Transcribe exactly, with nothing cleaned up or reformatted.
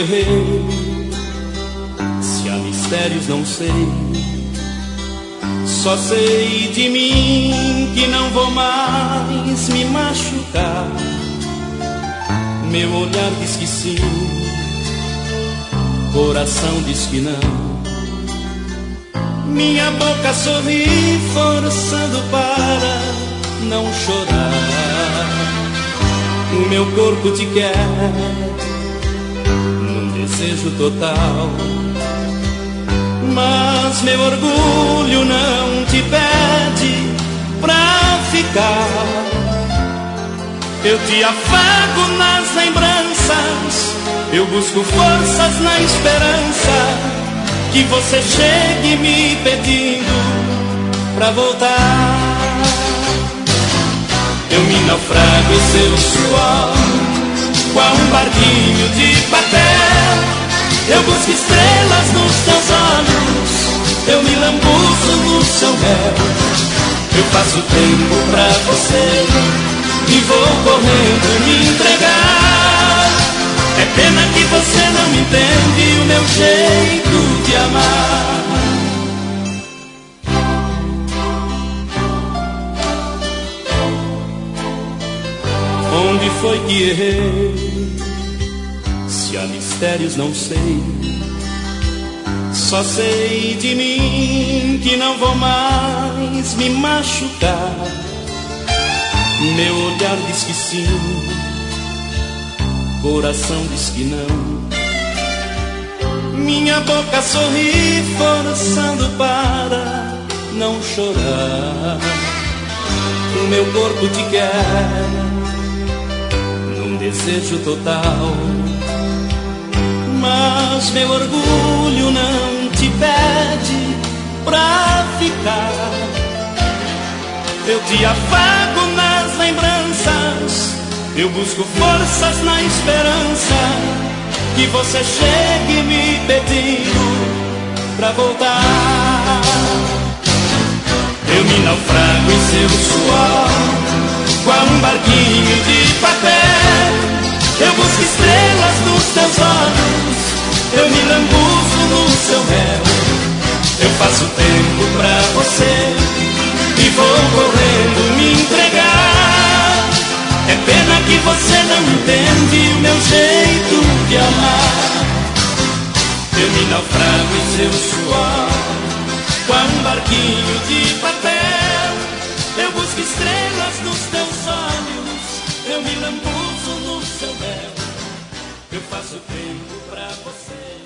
errei, se há mistérios não sei. Só sei de mim que não vou mais me machucar. Meu olhar diz que sim, coração diz que não. Minha boca sorri forçando para não chorar. O meu corpo te quer num desejo total, mas meu orgulho não te pede pra ficar. Eu te afago nas lembranças, eu busco forças na esperança que você chegue me pedindo pra voltar. Eu me naufrago em seu suor, qual um barquinho de papel. Eu busco estrelas nos teus olhos, eu me lambuzo no seu mel. Eu faço tempo pra você e vou correndo me entregar. É pena que você não entende o meu jeito de amar. Onde foi que errei? Se há mistérios não sei. Só sei de mim que não vou mais me machucar. Meu olhar diz que sim, coração diz que não. Minha boca sorri forçando para não chorar. O meu corpo te quer num desejo total, mas meu orgulho não te pede pra ficar. Eu te afago nas lembranças, eu busco forças na esperança que você chegue me pedindo pra voltar. Eu me naufrago em seu suor, qual um barquinho de papel. Eu busco estrelas nos teus olhos, eu me lambuzo no seu mel. Eu faço tempo pra você e vou correndo me entregar. É pena que você não entende o meu jeito de amar. Eu me naufrago em seu suor, qual um barquinho de papel. Eu busco estrelas nos teus olhos, eu me lambuzo no seu mel. Eu faço tempo pra você.